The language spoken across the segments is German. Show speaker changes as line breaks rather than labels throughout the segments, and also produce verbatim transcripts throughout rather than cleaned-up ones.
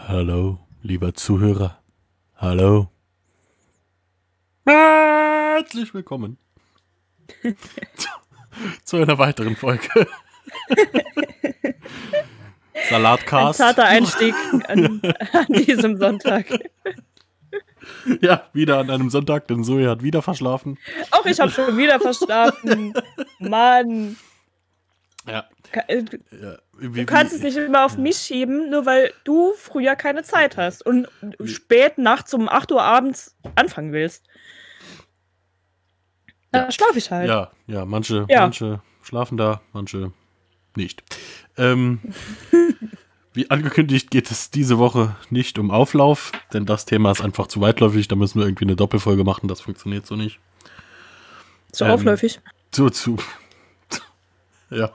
Hallo, lieber Zuhörer. Hallo. Herzlich willkommen zu, zu einer weiteren Folge. Salatcast.
Ein zarter Einstieg an, an diesem Sonntag.
Ja, wieder an einem Sonntag, denn Zoe hat wieder verschlafen.
Auch ich habe schon wieder verschlafen. Mann.
Ja.
Ka- äh,
ja
Du kannst es nicht immer auf
ja.
mich schieben, nur weil du früher keine Zeit hast und spät nachts um acht Uhr abends anfangen willst. Da
Ja.
schlafe ich halt.
Ja, ja, manche,
Ja.
manche schlafen da, manche nicht. Ähm, wie angekündigt geht es diese Woche nicht um Auflauf, denn das Thema ist einfach zu weitläufig. Da müssen wir irgendwie eine Doppelfolge machen, das funktioniert so nicht.
So
Ähm,
aufläufig.
Zu, zu. Ja.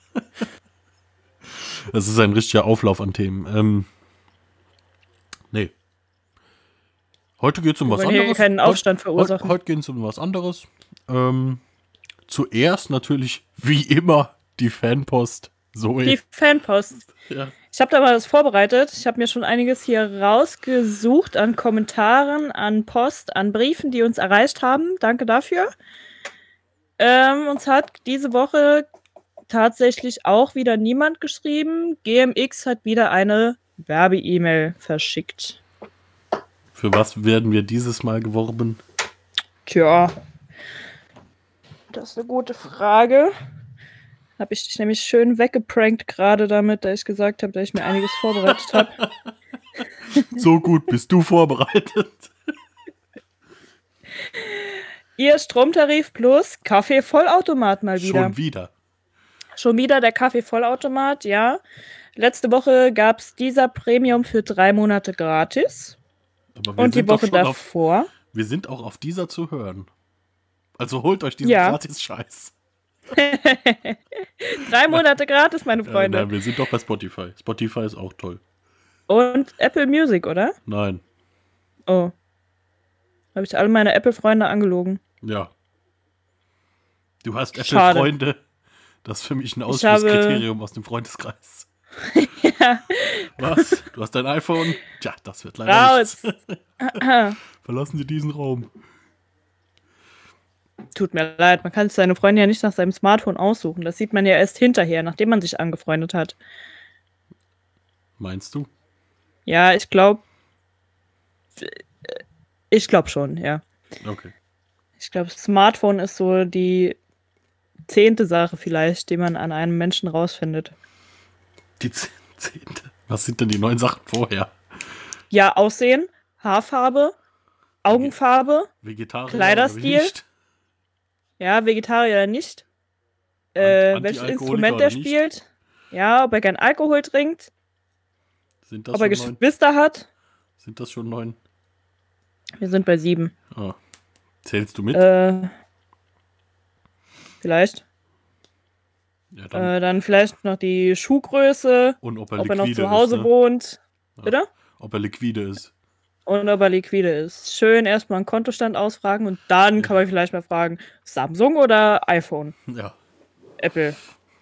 Das ist ein richtiger Auflauf an Themen. Ähm, nee. Heute geht es um
Wir
was
wollen hier
anderes.
keinen Aufstand
Heute,
verursachen.
heute, heute geht es um was anderes. Ähm, zuerst natürlich, wie immer, die Fanpost. Zoe.
Die Fanpost.
Ja.
Ich habe da mal was vorbereitet. Ich habe mir schon einiges hier rausgesucht an Kommentaren, an Post, an Briefen, die uns erreicht haben. Danke dafür. Ähm, uns hat diese Woche tatsächlich auch wieder niemand geschrieben. G M X hat wieder eine Werbe-E-Mail verschickt.
Für was werden wir dieses Mal geworben?
Tja, das ist eine gute Frage. Habe ich dich nämlich schön weggeprankt gerade damit, da ich gesagt habe, dass ich mir einiges vorbereitet habe.
So gut bist du vorbereitet.
Ihr Stromtarif plus Kaffee-Vollautomat mal wieder.
Schon wieder.
Schon wieder der Kaffee-Vollautomat, ja. Letzte Woche gab es dieser Premium für drei Monate gratis.
Aber wir
Und die
sind doch
Woche
schon
davor.
Auf, wir sind auch auf dieser zu hören. Also holt euch diesen
Ja.
Gratis-Scheiß.
Drei Monate gratis, meine
Äh,
Freunde.
nein, wir sind doch bei Spotify. Spotify ist auch toll.
Und Apple Music, oder?
Nein.
Oh. Habe ich alle meine Apple-Freunde angelogen.
Ja. Du hast
Schade.
Apple-Freunde. Das ist für mich ein
Ich
Ausschlusskriterium aus dem Freundeskreis.
Ja.
Was? Du hast dein iPhone? Tja, das wird leider
Raus.
nichts. Verlassen Sie diesen Raum.
Tut mir leid, man kann seine Freunde ja nicht nach seinem Smartphone aussuchen. Das sieht man ja erst hinterher, nachdem man sich angefreundet hat.
Meinst du?
Ja, ich glaube. Ich glaube schon, ja.
Okay.
Ich glaube, Smartphone ist so die zehnte Sache vielleicht, die man an einem Menschen rausfindet.
Die z- zehnte. Was sind denn die neuen Sachen vorher?
Ja, Aussehen, Haarfarbe, Augenfarbe,
Vegetarier
Kleiderstil.
oder nicht?
ja, Vegetarier oder nicht. Äh,
Ant-
welches
Anti-Alkoholiker
Instrument der
oder nicht?
spielt. Ja, ob er gern Alkohol trinkt,
Sind das
ob er
schon neun?
Geschwister hat.
Sind das schon neun?
Wir sind bei sieben.
Ah. Zählst du mit?
Äh, vielleicht.
ja, dann.
Äh, dann vielleicht noch die Schuhgröße,
Und ob er
ob er
liquide
noch zu Hause
ist, ne?
wohnt.
Ja.
Bitte?
Ob er liquide ist.
Und ob er liquide ist. Schön erstmal einen Kontostand ausfragen und dann kann man vielleicht mal fragen, Samsung oder iPhone?
Ja.
Apple.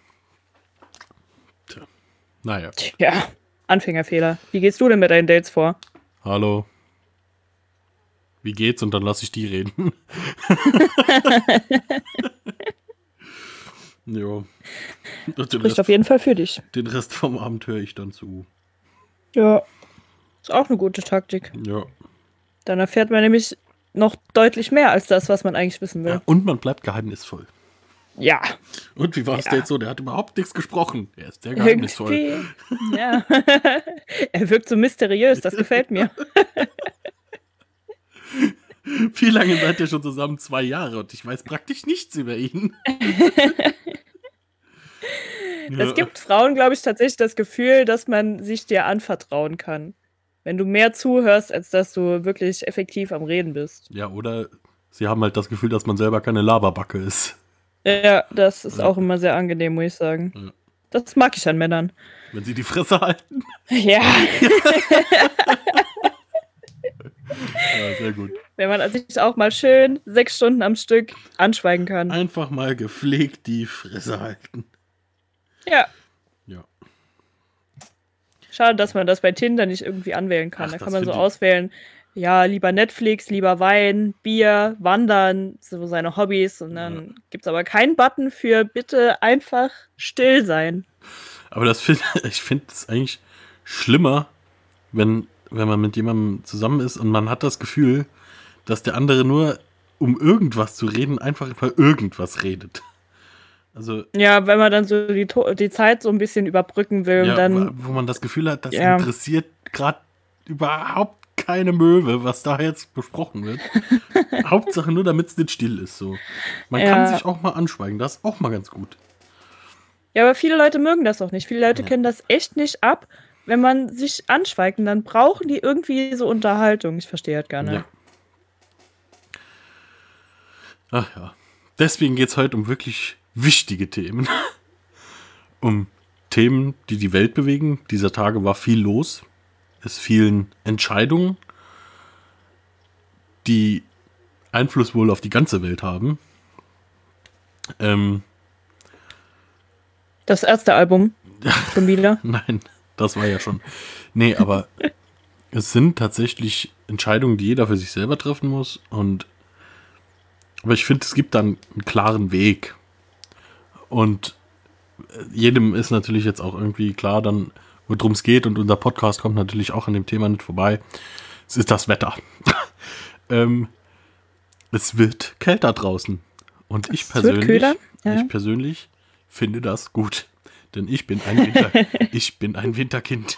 Tja. Naja.
Ja, Anfängerfehler. Wie gehst du denn mit deinen Dates vor?
Hallo. Wie geht's? Und dann lasse ich die reden. Jo. Und den
Spricht
Rest,
auf jeden Fall für dich.
den Rest vom Abend höre ich dann zu.
Ja. Ist auch eine gute Taktik.
Ja.
Dann erfährt man nämlich noch deutlich mehr als das, was man eigentlich wissen will.
ja. Und man bleibt geheimnisvoll.
Ja.
Und wie war es
Ja.
Date so? Der hat überhaupt nichts gesprochen. Er ist sehr geheimnisvoll.
Irgendwie. Ja. Er wirkt so mysteriös, das gefällt mir.
Wie lange seid ihr schon zusammen? Zwei Jahre und ich weiß praktisch nichts über ihn.
Es gibt Frauen, glaube ich, tatsächlich das Gefühl, dass man sich dir anvertrauen kann. Wenn du mehr zuhörst, als dass du wirklich effektiv am Reden bist.
Ja, oder sie haben halt das Gefühl, dass man selber keine Laberbacke ist.
Ja, das ist
Ja.
auch immer sehr angenehm, muss ich sagen.
Ja.
Das mag ich an Männern.
Wenn sie die Fresse halten.
Ja,
Ja, sehr gut.
wenn man sich auch mal schön sechs Stunden am Stück anschweigen kann.
Einfach mal gepflegt die Fresse halten.
Ja.
Ja.
Schade, dass man das bei Tinder nicht irgendwie anwählen kann.
Ach,
da
das
kann man so
find ich-
auswählen, ja, lieber Netflix, lieber Wein, Bier, Wandern, so seine Hobbys. Und dann gibt's aber keinen Button für bitte einfach still sein.
Aber das find, ich finde es eigentlich schlimmer, wenn, wenn man mit jemandem zusammen ist und man hat das Gefühl, dass der andere nur, um irgendwas zu reden, einfach über irgendwas redet. Also,
Ja, wenn man dann so die, To- die Zeit so ein bisschen überbrücken will,
ja,
dann
wo wo man das Gefühl hat, das
Ja.
interessiert gerade überhaupt keine Möwe, was da jetzt besprochen wird. Hauptsache nur, damit es nicht still ist. So. Man kann
Ja.
sich auch mal anschweigen, das ist auch mal ganz gut.
Ja, aber viele Leute mögen das auch nicht. Viele Leute
Ja.
können das echt nicht ab, wenn man sich anschweigt. Und dann brauchen die irgendwie so Unterhaltung. Ich verstehe halt gar nicht.
Ja. Ach ja. Deswegen geht es heute um wirklich wichtige Themen. Um Themen, die die Welt bewegen. Dieser Tage war viel los. Es fielen Entscheidungen, die Einfluss wohl auf die ganze Welt haben. Ähm,
Das erste Album schon wieder.
nein, das war ja schon. Nee, aber es sind tatsächlich Entscheidungen, die jeder für sich selber treffen muss. Und aber ich finde, es gibt dann einen klaren Weg. Und jedem ist natürlich jetzt auch irgendwie klar, dann, worum es geht. Und unser Podcast kommt natürlich auch an dem Thema nicht vorbei. Es ist das Wetter. ähm, es wird kälter draußen. Und ich
Es wird
persönlich,
kühler, ja.
ich persönlich finde das gut. Denn ich bin ein Winter, ich bin ein Winterkind.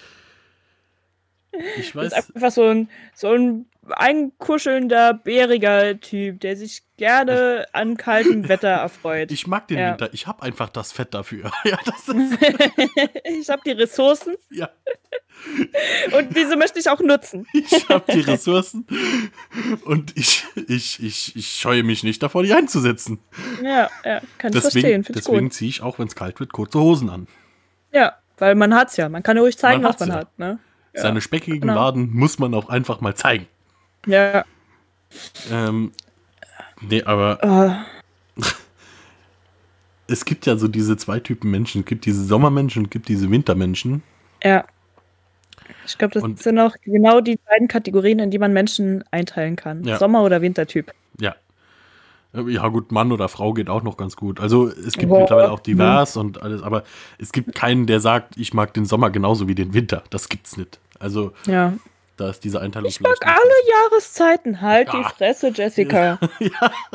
Ich
Das ist
weiß,
einfach so ein, so ein einkuschelnder, bäriger Typ, der sich gerne an kaltem Wetter erfreut.
ich mag den
Ja.
Winter. Ich habe einfach das Fett dafür. Ja, das ist,
Ich habe die Ressourcen
ja.
und diese möchte ich auch nutzen.
Ich habe die Ressourcen und ich, ich, ich, ich scheue mich nicht davor, die einzusetzen.
Ja, ja, kann ich
Deswegen,
verstehen. Finde ich
deswegen
gut.
ziehe ich auch, wenn es kalt wird, kurze Hosen an.
Ja, weil man hat's ja. Man kann ja ruhig zeigen,
Man
was man
hat's ja.
hat. Ne? Ja.
Seine speckigen
genau.
Waden muss man auch einfach mal zeigen.
Ja.
Ähm, nee, aber
Oh,
es gibt ja so diese zwei Typen Menschen. Es gibt diese Sommermenschen und es gibt diese Wintermenschen.
ja. Ich glaube, das
Und-
sind auch genau die beiden Kategorien, in die man Menschen einteilen kann.
Ja.
Sommer- oder Wintertyp.
Ja. Ja gut, Mann oder Frau geht auch noch ganz gut. Also es gibt
Boah.
mittlerweile auch divers und alles, aber es gibt keinen, der sagt, ich mag den Sommer genauso wie den Winter. Das gibt's nicht. Also
Ja.
da ist diese Einteilung
Ich mag
vielleicht
alle Jahreszeiten. Halt
Ja.
die Fresse, Jessica.
nicht.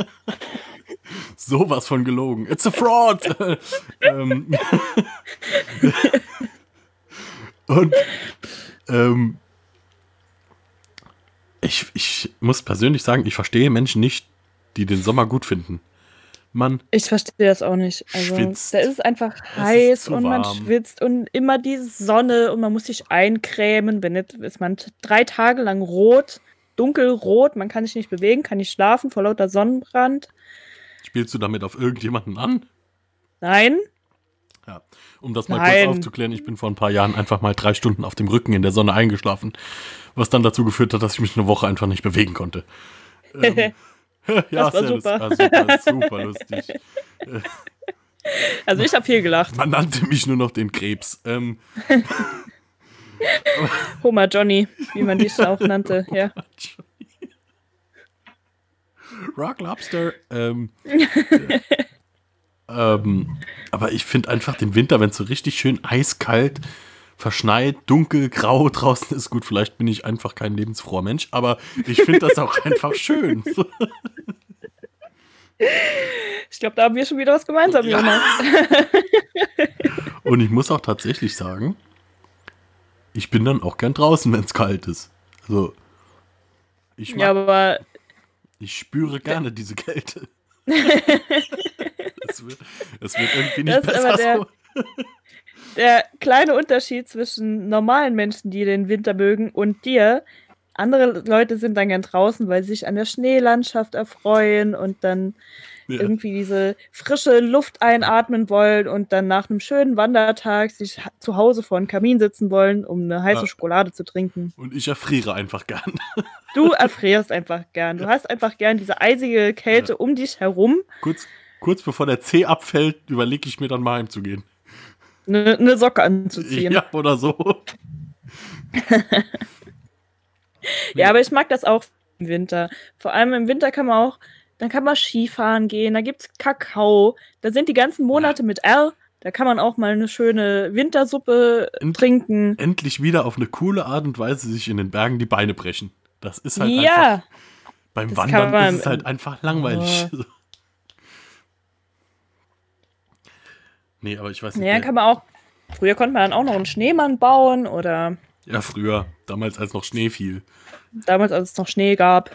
Sowas von gelogen. It's a fraud! ähm, und ähm, ich, ich muss persönlich sagen, ich verstehe Menschen nicht, die den Sommer gut finden. Man,
Ich verstehe das auch nicht. Also,
Schwitzt.
da ist es einfach
ist
heiß
zu
und man
warm.
schwitzt und immer die Sonne und man muss sich eincremen. Wenn nicht, ist man t- drei Tage lang rot, dunkelrot. Man kann sich nicht bewegen, kann nicht schlafen vor lauter Sonnenbrand.
spielst du damit auf irgendjemanden an?
Nein,
Ja. Um das mal
Nein.
kurz aufzuklären, ich bin vor ein paar Jahren einfach mal drei Stunden auf dem Rücken in der Sonne eingeschlafen, was dann dazu geführt hat, dass ich mich eine Woche einfach nicht bewegen konnte. Ähm, ja,
Das war
sehr
super.
lust- ah, super, super lustig.
also ich habe viel gelacht.
Man nannte mich nur noch den Krebs. Ähm,
Homer Johnny, wie man dich auch nannte. Ja.
Rock Lobster. Ähm, ähm, aber ich finde einfach den Winter, wenn es so richtig schön eiskalt, verschneit, dunkel, grau draußen ist, gut, vielleicht bin ich einfach kein lebensfroher Mensch, aber ich finde das auch einfach schön.
Ich glaube, da haben wir schon wieder was gemeinsam,
Ja.
Jonas.
Und ich muss auch tatsächlich sagen, ich bin dann auch gern draußen, wenn es kalt ist. Also, ich, mag,
Ja, aber
ich spüre gerne diese Kälte. es, wird, es wird irgendwie nicht
Das ist
besser
aber der-
so.
der kleine Unterschied zwischen normalen Menschen, die den Winter mögen, und dir. Andere Leute sind dann gern draußen, weil sie sich an der Schneelandschaft erfreuen und dann
Ja.
irgendwie diese frische Luft einatmen wollen und dann nach einem schönen Wandertag sich ha- zu Hause vor einem Kamin sitzen wollen, um eine heiße
Ja.
Schokolade zu trinken.
Und ich erfriere einfach gern.
Du erfrierst einfach gern. Du hast einfach gern diese eisige Kälte um dich herum.
Kurz, kurz bevor der Zeh abfällt, überlege ich mir dann mal heimzugehen.
eine ne Socke anzuziehen.
Ja, oder so.
Ja, aber ich mag das auch im Winter. Vor allem im Winter kann man auch, dann kann man Skifahren gehen, da gibt's Kakao, da sind die ganzen Monate mit R, da kann man auch mal eine schöne Wintersuppe
End-
trinken.
Endlich wieder auf eine coole Art und Weise sich in den Bergen die Beine brechen. Das ist halt
Ja,
einfach, beim
das
Wandern
kann man-
ist es halt einfach langweilig.
Oh.
Nee, aber ich weiß nicht.
naja,
der-
kann man auch, früher konnte man dann auch noch einen Schneemann bauen oder
ja, früher, damals als noch Schnee fiel.
damals, als es noch Schnee gab.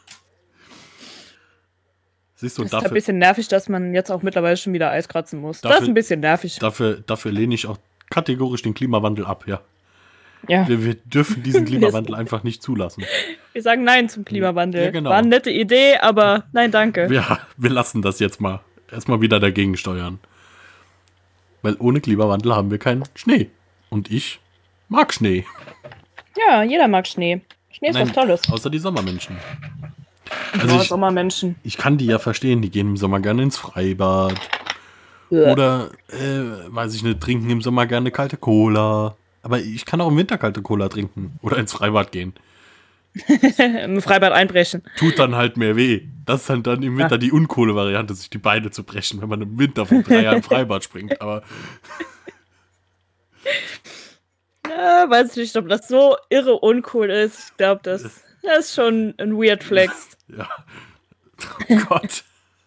Siehst du,
Das ist ein
dafür,
bisschen nervig, dass man jetzt auch mittlerweile schon wieder Eis kratzen muss. das
Dafür-
ist ein bisschen nervig.
dafür, dafür lehne ich auch kategorisch den Klimawandel ab, ja.
Ja.
Wir, wir dürfen diesen Klimawandel einfach nicht zulassen.
Wir sagen Nein zum Klimawandel.
Ja, genau.
War eine nette Idee, aber nein, danke.
Wir, wir lassen das jetzt mal erstmal wieder dagegen steuern. Weil ohne Klimawandel haben wir keinen Schnee. Und ich mag Schnee.
Ja, jeder mag Schnee. Schnee ist
Nein,
was Tolles.
außer die Sommermenschen.
Also
Also ich,
Sommermenschen.
ich kann die ja verstehen, die gehen im Sommer gerne ins Freibad.
Ja.
Oder, äh, weiß ich nicht, trinken im Sommer gerne kalte Cola. Aber ich kann auch im Winter kalte Cola trinken. Oder ins Freibad gehen.
Im Freibad einbrechen.
Tut dann halt mehr weh. Das ist dann, dann im Winter
Ja.
die uncoole Variante, sich die Beine zu brechen, wenn man im Winter von drei Jahren im Freibad springt. Aber
Ja, weiß ich nicht, ob das so irre uncool ist. Ich glaube, das, das ist schon ein weird Flex.
ja. Oh Gott.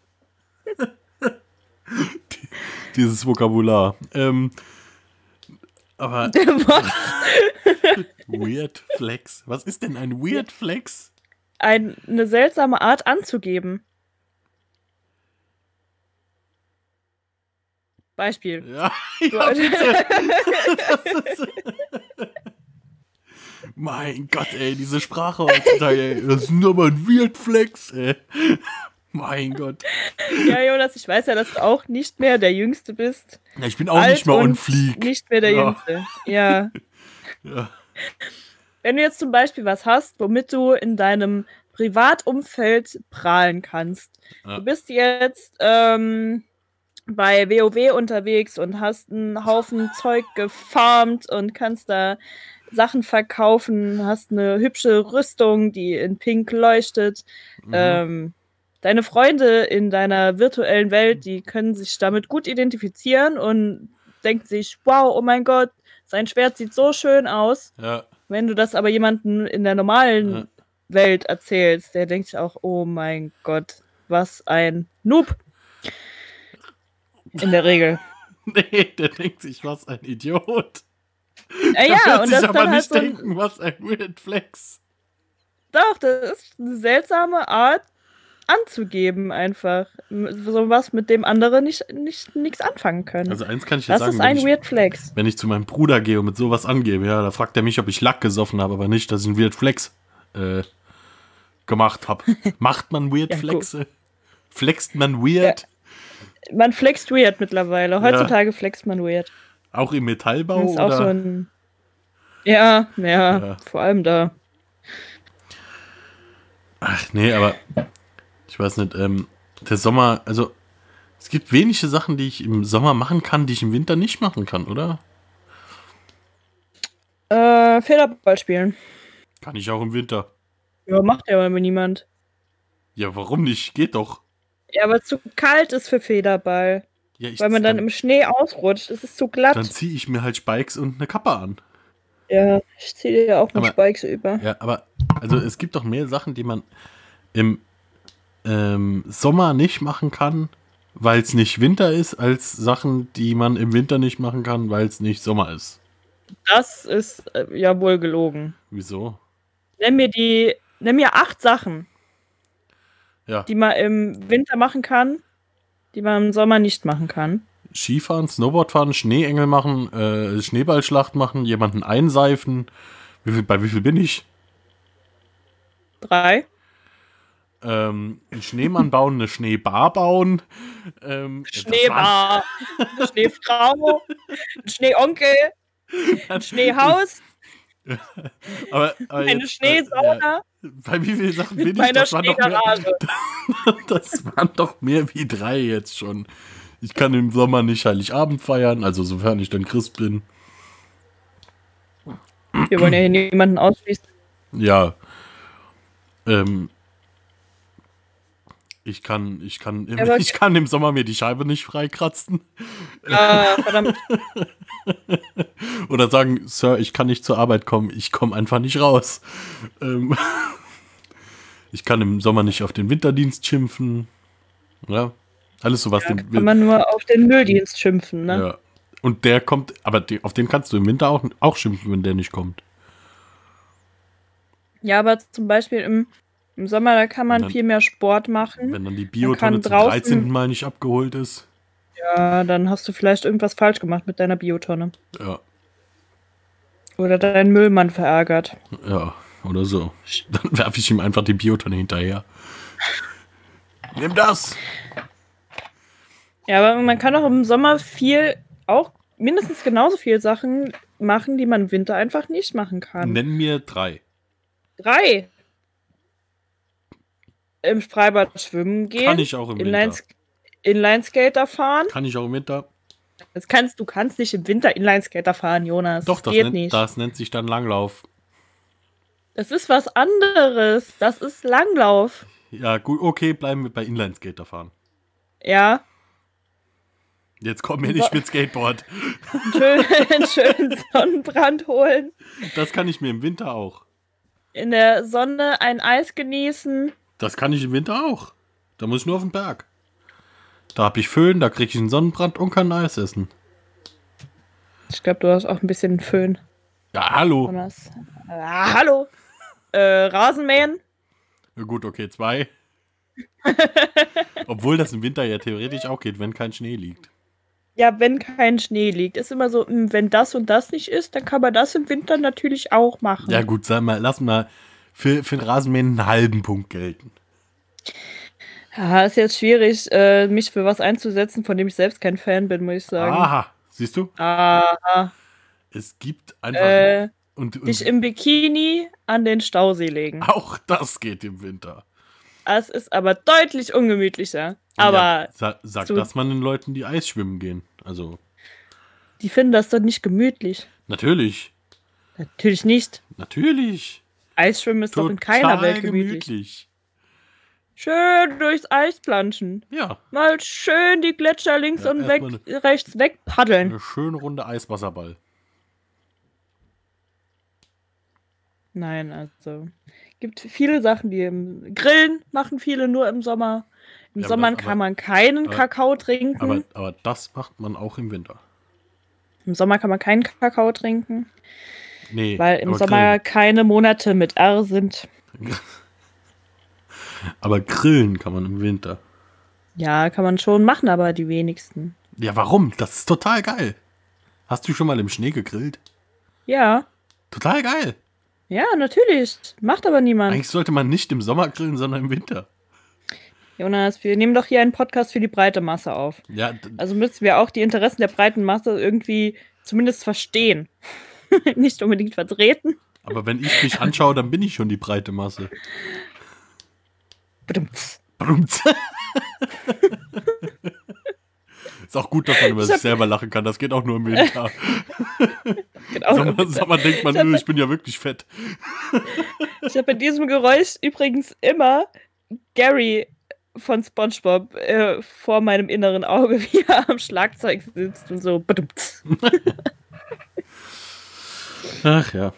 Die, dieses Vokabular. Ähm, aber
Was?
Weird Flex. Was ist denn ein Weird Flex?
Ein, eine seltsame Art anzugeben. Beispiel.
Ja, ja bitte. Das ist, mein Gott, ey, diese Sprache heutzutage, ey, das ist nur mal ein Weird Flex, ey. Mein Gott.
Ja, Jonas, ich weiß ja, dass du auch nicht mehr der Jüngste bist.
Ja, ich bin auch
Alt
nicht mehr on
und
fleek.
Nicht mehr der
Ja.
Jüngste. Ja.
Ja.
Wenn du jetzt zum Beispiel was hast, womit du in deinem Privatumfeld prahlen kannst.
Ja.
Du bist jetzt ähm, bei WoW unterwegs und hast einen Haufen Zeug gefarmt und kannst da Sachen verkaufen, hast eine hübsche Rüstung, die in Pink leuchtet.
Mhm.
Ähm, deine Freunde in deiner virtuellen Welt, die können sich damit gut identifizieren und denken sich, wow, oh mein Gott, sein Schwert sieht so schön aus.
Ja.
Wenn du das aber jemandem in der normalen
Ja.
Welt erzählst, der denkt sich auch, oh mein Gott, was ein Noob. In der Regel.
Nee, der denkt sich, was ein Idiot.
Ja,
Der
ja,
wird
und
sich
das ist
aber
dann halt
nicht
so ein,
denken, was ein Weird Flex.
doch, das ist eine seltsame Art anzugeben einfach. So was, mit dem andere nicht, nicht nichts anfangen können.
Also eins kann ich dir
das
sagen,
ist
wenn
ein
ich,
Weird Flex.
wenn ich zu meinem Bruder gehe und mit sowas angebe, ja, da fragt er mich, ob ich Lack gesoffen habe, aber nicht, dass ich einen Weird Flex äh, gemacht habe. Macht man Weird
Ja,
Flexe? Flext man weird?
Man flext weird mittlerweile. Heutzutage flext man weird.
Auch im Metallbau?
Das ist auch
oder?
so ein. Ja, ja,
Ja.
vor allem da.
Ach nee, aber ich weiß nicht, ähm, der Sommer, also es gibt wenige Sachen, die ich im Sommer machen kann, die ich im Winter nicht machen kann, oder?
Äh, Federball spielen.
Kann ich auch im Winter.
Ja, macht ja aber niemand.
Ja, warum nicht? Geht doch.
Ja, aber zu kalt ist für Federball.
Ja, ich,
Weil man dann im Schnee ausrutscht. Es ist zu glatt.
dann ziehe ich mir halt Spikes und eine Kappe an.
Ja, ich ziehe dir ja auch noch
Aber-
Spikes über.
Ja, aber also es gibt doch mehr Sachen, die man im ähm, Sommer nicht machen kann, weil es nicht Winter ist, als Sachen, die man im Winter nicht machen kann, weil es nicht Sommer ist.
Das ist äh, ja wohl gelogen.
Wieso?
Nenn mir die, nenn mir acht Sachen,
Ja,
die man im Winter machen kann, die man im Sommer nicht machen kann.
Skifahren, Snowboardfahren, Schneeengel machen, äh, Schneeballschlacht machen, jemanden einseifen. Wie viel, bei wie viel bin ich?
Drei.
Ähm, einen Schneemann bauen, eine Schneebar bauen. Ähm, das waren-
Schneebar, eine Schneefrau, ein Schneeonkel, ein Schneehaus,
aber, aber
eine
jetzt,
Schneesauna
Äh, bei wie vielen Sachen bin
mit
ich?
meiner
Das waren, doch mehr,
Schneegarage.
das waren doch mehr wie drei jetzt schon. Ich kann im Sommer nicht Heiligabend feiern, also sofern ich dann Christ bin.
Wir wollen ja hier niemanden ausschließen.
Ja. Ähm, ich kann, ich kann, im,
Aber-
ich kann im Sommer mir die Scheibe nicht freikratzen.
Ah, verdammt.
Oder sagen, Sir, ich kann nicht zur Arbeit kommen, ich komme einfach nicht raus. Ähm, ich kann im Sommer nicht auf den Winterdienst schimpfen. Ja, alles so was.
Da
den,
kann man nur auf den Mülldienst schimpfen, ne?
ja. Und der kommt, aber die, auf den kannst du im Winter auch, auch schimpfen, wenn der nicht kommt.
Ja, aber zum Beispiel im, im Sommer, da kann man
Dann-
viel mehr Sport machen.
Wenn dann die
kann
Biotonne zum
draußen-
dreizehnten Mal nicht abgeholt ist.
Ja, dann hast du vielleicht irgendwas falsch gemacht mit deiner Biotonne.
Ja,
Oder deinen Müllmann verärgert.
ja, oder so. Dann werfe ich ihm einfach die Biotonne hinterher. Nimm das!
Ja, aber man kann auch im Sommer viel, auch mindestens genauso viele Sachen machen, die man im Winter einfach nicht machen kann.
Nenn mir drei.
Drei. Im Freibad schwimmen gehen.
Kann ich auch im Winter.
Inlines Inlineskater fahren.
Kann ich auch im Winter.
Das kannst, du kannst nicht im Winter Inlineskater fahren, Jonas.
Doch, das
geht
nennt,
nicht.
das nennt sich dann Langlauf.
Das ist was anderes. Das ist Langlauf.
Ja, gut, okay, bleiben wir bei Inlineskater fahren.
Ja.
Jetzt kommen wir
So-
nicht mit Skateboard.
Einen schönen, einen schönen Sonnenbrand holen.
Das kann ich mir im Winter auch.
In der Sonne ein Eis genießen.
Das kann ich im Winter auch. Da muss ich nur auf den Berg. Da hab ich Föhn, da krieg ich einen Sonnenbrand und kann Eis essen.
Ich glaube, du hast auch ein bisschen Föhn.
Ja, hallo.
Jonas. Ah, hallo. Äh, Rasenmähen.
Ja, gut, okay, zwei. Obwohl das im Winter ja theoretisch auch geht, wenn kein Schnee liegt.
Ja, wenn kein Schnee liegt. Ist immer so, mh, wenn das und das nicht ist, dann kann man das im Winter natürlich auch machen.
Ja gut, sag mal, lass mal für, für den Rasenmähen einen halben Punkt gelten.
Ja, ist jetzt schwierig, äh, mich für was einzusetzen, von dem ich selbst kein Fan bin, muss ich sagen.
Aha, siehst du?
Aha.
Es gibt einfach...
Äh,
und, und
dich im Bikini an den Stausee legen.
auch das geht im Winter.
Es ist aber deutlich ungemütlicher. Aber
Ja, sa sag
du-
das mal den Leuten, die Eis schwimmen gehen. Also,
die finden das doch nicht gemütlich.
natürlich.
Natürlich nicht.
Natürlich.
Eisschwimmen ist doch in keiner
Total
Welt gemütlich. Schön durchs Eis planschen.
Ja,
Mal schön die Gletscher links
Ja,
und weg,
erstmal
rechts weg paddeln.
eine schöne runde Eiswasserball.
Nein, also gibt viele Sachen, die im Grillen machen viele nur im Sommer. Im
Ja,
Sommer
aber-
kann man keinen
aber-
Kakao trinken.
Aber, aber das macht man auch im Winter.
Im Sommer kann man keinen Kakao trinken,
Nee,
weil im
aber
Sommer
Grillen.
keine Monate mit R sind.
Aber grillen kann man im Winter.
Ja, kann man schon machen, aber die wenigsten.
Ja, warum? Das ist total geil. Hast du schon mal im Schnee gegrillt?
Ja,
Total geil.
ja, natürlich. Macht aber niemand.
Eigentlich sollte man nicht im Sommer grillen, sondern im Winter.
Jonas, wir nehmen doch hier einen Podcast für die breite Masse auf.
Ja, d-
Also müssen wir auch die Interessen der breiten Masse irgendwie zumindest verstehen. Nicht unbedingt vertreten.
aber wenn ich mich anschaue, dann bin ich schon die breite Masse.
Badumts.
Brumms. Ist auch gut, dass man über
Ich
sich
hab-
selber lachen kann. Das geht auch nur im Winter.
Genau.
Sag mal, sag mal, denkt man,
Ich hab-
"Öh, ich bin ja wirklich fett.
Ich habe bei diesem Geräusch übrigens immer Gary von SpongeBob äh, vor meinem inneren Auge, wie er am Schlagzeug sitzt und so. Badumts.
Ach ja.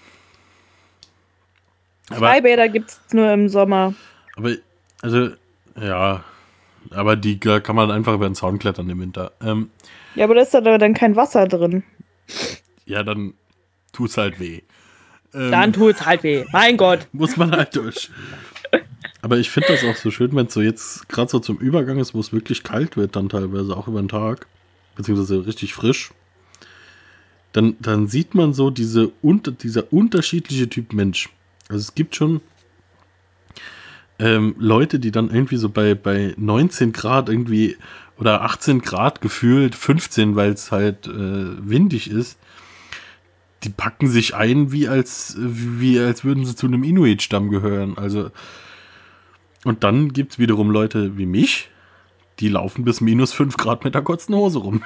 Aber,
Freibäder gibt es nur im Sommer.
aber, also, ja. Aber die da kann man einfach über den Zaun klettern im Winter. Ähm,
Ja, aber da ist da dann kein Wasser drin.
ja, dann tut's halt weh. Ähm,
Dann tut's halt weh. Mein Gott.
muss man halt durch. Aber ich finde das auch so schön, wenn es so jetzt gerade so zum Übergang ist, wo es wirklich kalt wird, dann teilweise auch über den Tag, beziehungsweise richtig frisch. Dann, dann sieht man so diese unter, dieser unterschiedliche Typ Mensch. Also es gibt schon ähm, Leute, die dann irgendwie so bei, bei neunzehn Grad irgendwie oder achtzehn Grad gefühlt, fünfzehn, weil es halt äh, windig ist, die packen sich ein, wie als, wie als würden sie zu einem Inuit-Stamm gehören. Also, und dann gibt es wiederum Leute wie mich, die laufen bis minus fünf Grad mit der kurzen Hose rum.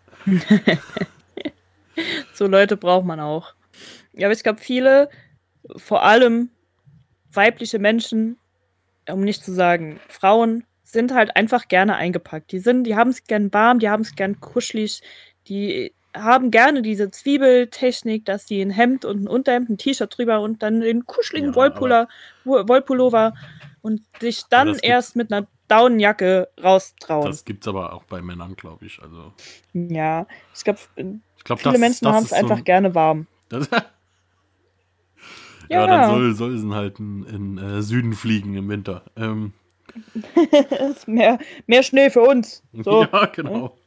So Leute braucht man auch. Ja, aber ich glaube, viele, vor allem weibliche Menschen, um nicht zu sagen Frauen, sind halt einfach gerne eingepackt. Die sind, die haben es gern warm, die haben es gern kuschelig, die haben gerne diese Zwiebeltechnik, dass die ein Hemd und ein Unterhemd, ein T-Shirt drüber und dann den kuscheligen
Ja,
Wollpuller, Wo- Wollpullover und sich dann
das
erst mit einer Daunenjacke raustrauen.
Das gibt's aber auch bei Männern, glaube ich. Also,
Ja, ich glaube,
ich glaub,
viele
das,
Menschen
das
haben
ist
es einfach
so ein,
gerne warm.
das,
Ja,
ja, dann soll, soll es halt in, in äh, Süden fliegen im Winter. Ähm,
ist mehr, mehr Schnee für uns. So.
Ja, genau.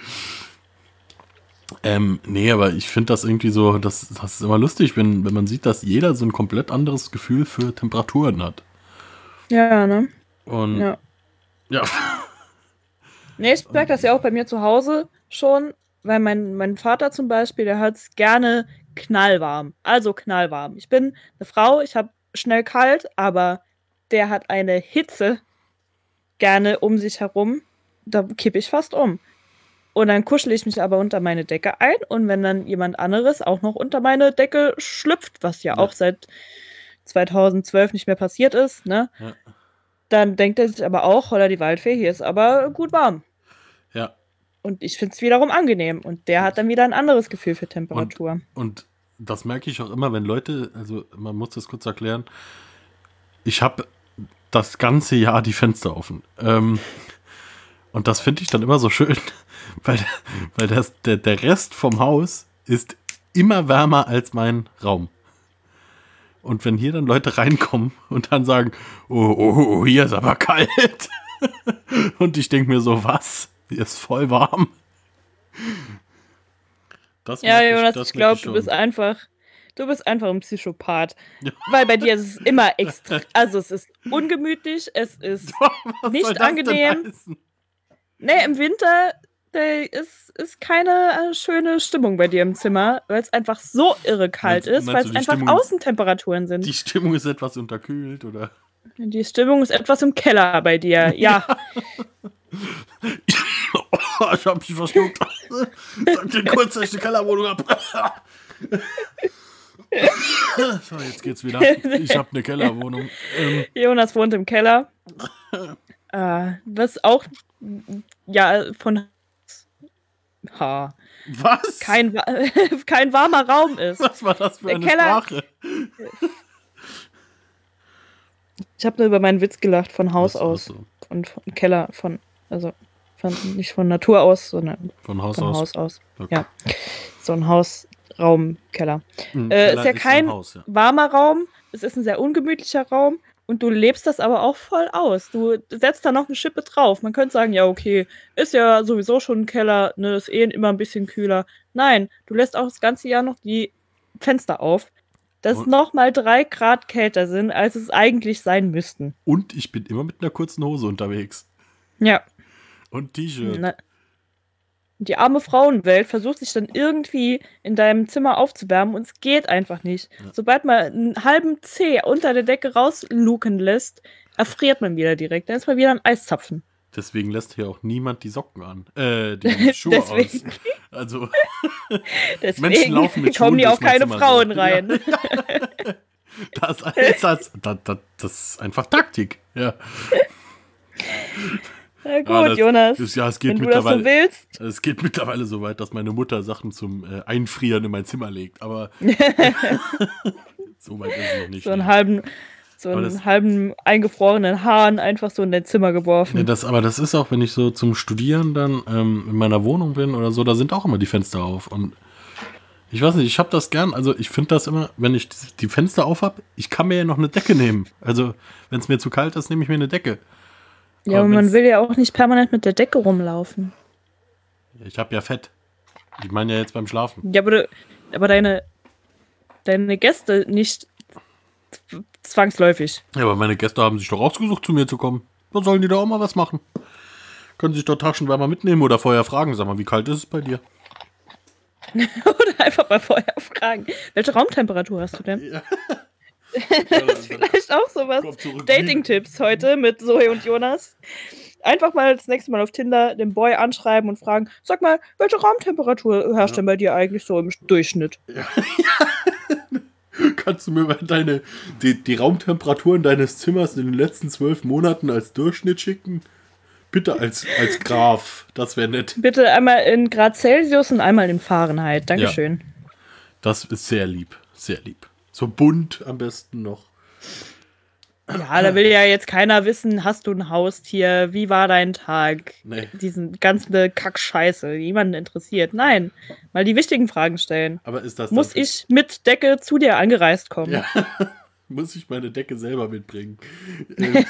Ähm, nee, aber ich finde das irgendwie so, das, das ist immer lustig, wenn, wenn man sieht, dass jeder so ein komplett anderes Gefühl für Temperaturen hat.
Ja, ne?
Und
Ja.
ja.
Nee, ich merke das ja auch bei mir zu Hause schon, weil mein, mein Vater zum Beispiel, der hat es gerne knallwarm. Also knallwarm. Ich bin eine Frau, ich habe schnell kalt, aber der hat eine Hitze gerne um sich herum. Da kippe ich fast um. Und dann kuschel ich mich aber unter meine Decke ein und wenn dann jemand anderes auch noch unter meine Decke schlüpft, was ja,
Ja.
auch seit zweitausendzwölf nicht mehr passiert ist, ne?
Ja.
Dann denkt er sich aber auch, holla die Waldfee, hier ist aber gut warm.
Ja.
Und ich finde es wiederum angenehm. Und der hat dann wieder ein anderes Gefühl für Temperatur.
Und, und das merke ich auch immer, wenn Leute, also man muss das kurz erklären, ich habe das ganze Jahr die Fenster offen. Ähm, und das finde ich dann immer so schön, weil, weil das, der, der Rest vom Haus ist immer wärmer als mein Raum. Und wenn hier dann Leute reinkommen und dann sagen, oh, oh, oh hier ist aber kalt. Und ich denke mir so, was? Hier ist voll warm. Das
Ja,
merke
Jonas,
das
ich
merke
glaube, du
schon.
bist einfach, du bist einfach ein Psychopath. Weil bei dir ist es immer extrem, also es ist ungemütlich, es ist
Was
nicht
soll das denn
angenehm.
heißen?
Ne, im Winter da ist, ist keine äh, schöne Stimmung bei dir im Zimmer, weil es einfach so irre kalt
Meinst-
ist,
meinst
weil
du,
es
die
einfach
Stimmung ist-
Außentemperaturen sind.
Die Stimmung ist etwas unterkühlt, oder?
Die Stimmung ist etwas im Keller bei dir, ja.
Ich hab mich verschluckt. Sag dir kurz, dass ich die Kellerwohnung hab. So, jetzt geht's wieder. Ich hab eine Kellerwohnung. Ähm,
Jonas wohnt im Keller. äh, was auch, ja, von ha,
was?
kein, wa- kein warmer Raum ist.
Was war das für
Der
eine
Keller-
Sprache?
Ich habe nur über meinen Witz gelacht, von Haus
Ach so,
aus.
ach so.
Und von Keller, von, also von, nicht von Natur aus, sondern
Von Haus
von
aus.
Haus aus.
Okay.
Ja. So ein Hausraum, Keller.
Ein
Äh,
Keller
ist ja
ein
kein
Haus, ja.
warmer Raum, es ist ein sehr ungemütlicher Raum und du lebst das aber auch voll aus. Du setzt da noch eine Schippe drauf. Man könnte sagen, ja, okay, ist ja sowieso schon ein Keller, ne, ist eh immer ein bisschen kühler. Nein, du lässt auch das ganze Jahr noch die Fenster auf, dass
Und-
nochmal drei Grad kälter sind, als es eigentlich sein müssten.
Und ich bin immer mit einer kurzen Hose unterwegs.
Ja.
Und T-Shirt.
Na, die arme Frauenwelt versucht sich dann irgendwie in deinem Zimmer aufzuwärmen und es geht einfach nicht.
Ja.
Sobald man einen halben Zeh unter der Decke rausluken lässt, erfriert man wieder direkt. Dann ist man wieder ein Eiszapfen.
Deswegen lässt hier auch niemand die Socken an. Äh, die Schuhe aus.
Deswegen.
Also,
Deswegen
Menschen laufen mit Schuhen
kommen die
durch
auch
mein
keine
Zimmer
Frauen
so.
rein.
das, ist, das, das, das, das ist einfach Taktik. Ja.
Na gut,
Ja, das,
Jonas.
Das, ja, es geht
wenn du das so
mittlerweile.
willst.
Es geht mittlerweile so weit, dass meine Mutter Sachen zum äh, Einfrieren in mein Zimmer legt. Aber so weit ist es noch nicht.
So einen
nee.
halben, so
Aber
einen
das-
halben eingefrorenen Hahn einfach so in dein Zimmer geworfen.
Ja, das, aber das ist auch, wenn ich so zum Studieren dann ähm, in meiner Wohnung bin oder so, da sind auch immer die Fenster auf. Und ich weiß nicht, ich habe das gern. Also ich finde das immer, wenn ich die- die Fenster auf habe, ich kann mir ja noch eine Decke nehmen. Also wenn es mir zu kalt ist, nehme ich mir eine Decke.
Ja,
aber
aber man
wenn's-
will ja auch nicht permanent mit der Decke rumlaufen.
Ich habe ja Fett. Ich meine ja jetzt beim Schlafen.
Ja, aber, du, aber deine, deine Gäste nicht z- zwangsläufig.
Ja, aber meine Gäste haben sich doch ausgesucht, zu mir zu kommen. Da sollen die doch auch mal was machen. Können sich doch Taschenwärmer mitnehmen oder vorher fragen. Sag mal, wie kalt ist es bei dir?
Oder einfach mal vorher fragen. Welche Raumtemperatur hast du denn?
Ja.
Das ist vielleicht auch sowas.
Komm zurück.
Dating-Tipps heute mit Zoe und Jonas. einfach mal das nächste Mal auf Tinder den Boy anschreiben und fragen, sag mal, welche Raumtemperatur herrscht
Ja.
denn bei dir eigentlich so im Durchschnitt?
Ja. Kannst du mir mal deine, die, die Raumtemperaturen deines Zimmers in den letzten zwölf Monaten als Durchschnitt schicken? Bitte als, als Graph, das wäre nett.
Bitte einmal in Grad Celsius und einmal in Fahrenheit. Dankeschön.
Das ist sehr lieb, sehr lieb. So bunt am besten noch.
Ja, da will ja jetzt keiner wissen, hast du ein Haustier, wie war dein Tag?
Nee.
Diesen ganzen Kackscheiße, die niemanden interessiert. Nein, mal die wichtigen Fragen stellen.
Aber ist das
Muss
dafür-
ich mit Decke zu dir angereist kommen?
Ja. Muss ich meine Decke selber mitbringen? ähm,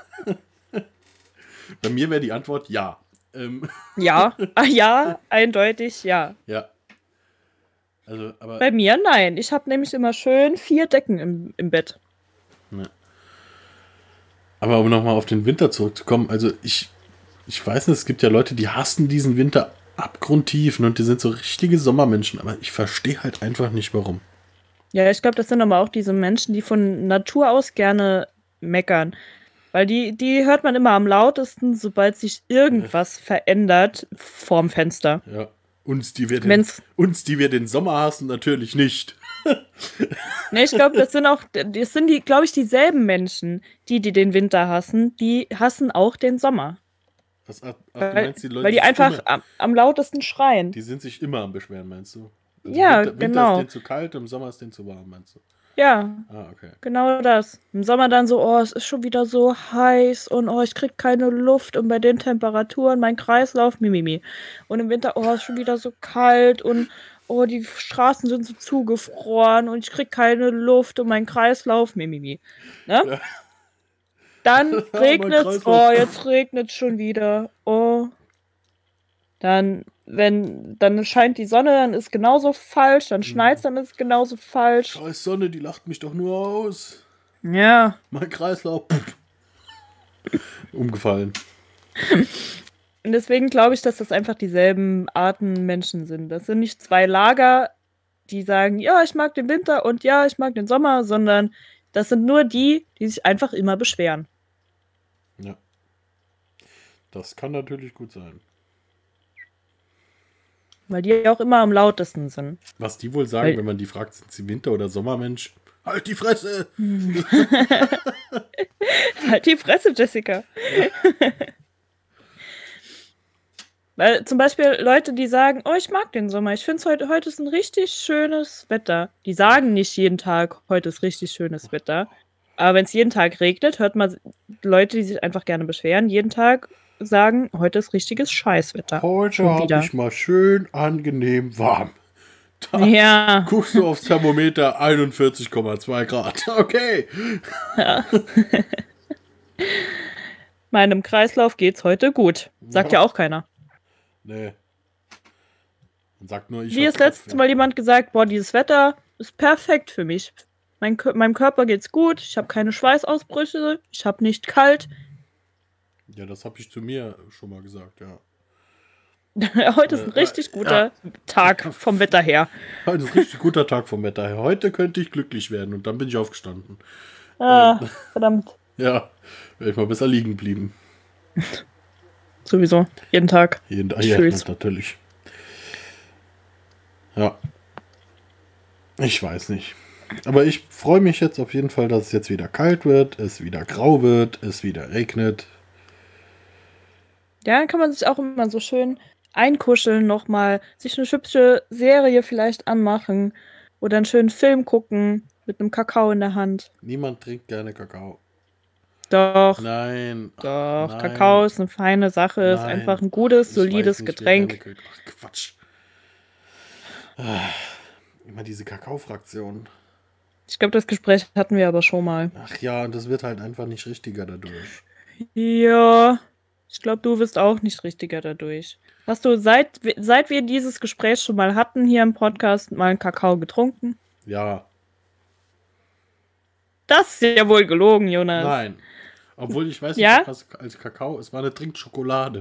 bei mir wäre die Antwort ja. Ähm,
Ja, ah, ja, eindeutig ja.
ja. Also, aber.
Bei mir nein. Ich habe nämlich immer schön vier Decken im, im Bett.
Ja. Aber um nochmal auf den Winter zurückzukommen, also ich, ich weiß nicht, es gibt ja Leute, die hassen diesen Winter abgrundtief und die sind so richtige Sommermenschen, aber ich verstehe halt einfach nicht, warum.
Ja, ich glaube, das sind aber auch diese Menschen, die von Natur aus gerne meckern. Weil die, die hört man immer am lautesten, sobald sich irgendwas verändert vorm Fenster.
Ja. Uns, die wir den,
Wenn's-
uns, die wir den Sommer hassen, natürlich nicht.
Ne, ich glaube, das sind auch, das sind die, glaube ich, dieselben Menschen, die, die den Winter hassen, die hassen auch den Sommer.
Was, ach, ach, du
Weil,
meinst, die Leute
weil die
sich
einfach
immer,
am, am lautesten schreien.
die sind sich immer am Beschweren, meinst du?
Ja,
Winter, Winter
genau.
ist denen zu kalt, im Sommer ist denen zu warm, meinst du?
Ja,
Ah, okay.
genau das. Im Sommer dann so, oh, es ist schon wieder so heiß und oh, ich krieg keine Luft und bei den Temperaturen mein Kreislauf, mimimi. Und im Winter, oh, es ist schon wieder so kalt und oh, die Straßen sind so zugefroren und ich krieg keine Luft und mein Kreislauf, mimimi. Ne?
Ja.
Dann
Mein
regnet's,
Kreislauf.
oh, jetzt regnet's schon wieder, oh. Dann, wenn, dann scheint die Sonne, dann ist genauso falsch, dann schneit's, dann ist genauso falsch.
Scheiß Sonne, die lacht mich doch nur aus.
Ja.
Mein Kreislauf. Pff. Umgefallen.
Und deswegen glaube ich, dass das einfach dieselben Arten Menschen sind. Das sind nicht zwei Lager, die sagen, ja, ich mag den Winter und ja, ich mag den Sommer, sondern das sind nur die, die sich einfach immer beschweren.
Ja. Das kann natürlich gut sein.
Weil die auch immer am lautesten sind.
Was die wohl sagen,
Weil-
wenn man die fragt, sind sie Winter- oder Sommermensch? Halt die Fresse!
Halt die Fresse, Jessica. Weil zum Beispiel Leute, die sagen, oh, ich mag den Sommer. Ich finde heute, heute ist ein richtig schönes Wetter. Die sagen nicht jeden Tag, heute ist richtig schönes Wetter. Aber wenn es jeden Tag regnet, hört man Leute, die sich einfach gerne beschweren, jeden Tag sagen, heute ist richtiges Scheißwetter.
Heute
Schon
habe
wieder.
ich mal schön angenehm warm. Da
Ja,
guckst du aufs Thermometer einundvierzig Komma zwei Grad. Okay.
meinem Kreislauf geht's heute gut. Sagt ja,
Ja.
auch keiner.
Nee. Man sagt nur, ich
Wie
hab
ist letztes
Kopfweh.
Mal jemand gesagt, boah, dieses Wetter ist perfekt für mich. Mein, Kö- meinem Körper geht's gut, ich habe keine Schweißausbrüche, ich habe nicht kalt.
Ja, das habe ich zu mir schon mal gesagt, ja.
Heute ist ein
Äh,
richtig guter Tag vom Wetter her.
Heute ist ein richtig guter Tag vom Wetter her. Heute könnte ich glücklich werden und dann bin ich aufgestanden.
Ah, verdammt.
Ja, wäre ich mal besser liegen geblieben.
Sowieso, jeden Tag.
Jeden Tag,
Ich
ja,
fühl's.
natürlich. Ja. Ich weiß nicht. Aber ich freue mich jetzt auf jeden Fall, dass es jetzt wieder kalt wird, es wieder grau wird, es wieder regnet.
Ja, dann kann man sich auch immer so schön einkuscheln nochmal, sich eine hübsche Serie vielleicht anmachen oder einen schönen Film gucken mit einem Kakao in der Hand.
Niemand trinkt gerne Kakao.
Doch,
Nein.
doch,
nein.
Kakao ist eine feine Sache, ist
Nein.
einfach ein gutes,
Ich
solides
weiß nicht, wer
Getränk.
gerne Kakao- Ach, Quatsch. Ah, immer diese Kakao-Fraktion.
Ich glaube, das Gespräch hatten wir aber schon mal.
Ach ja, und das wird halt einfach nicht richtiger dadurch.
Ja, ich glaube, du wirst auch nicht richtiger dadurch. Hast du seit, seit wir dieses Gespräch schon mal hatten hier im Podcast mal einen Kakao getrunken?
Ja,
Das ist ja wohl gelogen, Jonas.
nein. Obwohl ich weiß nicht,
Ja?
ob das als Kakao, es war eine Trinkschokolade.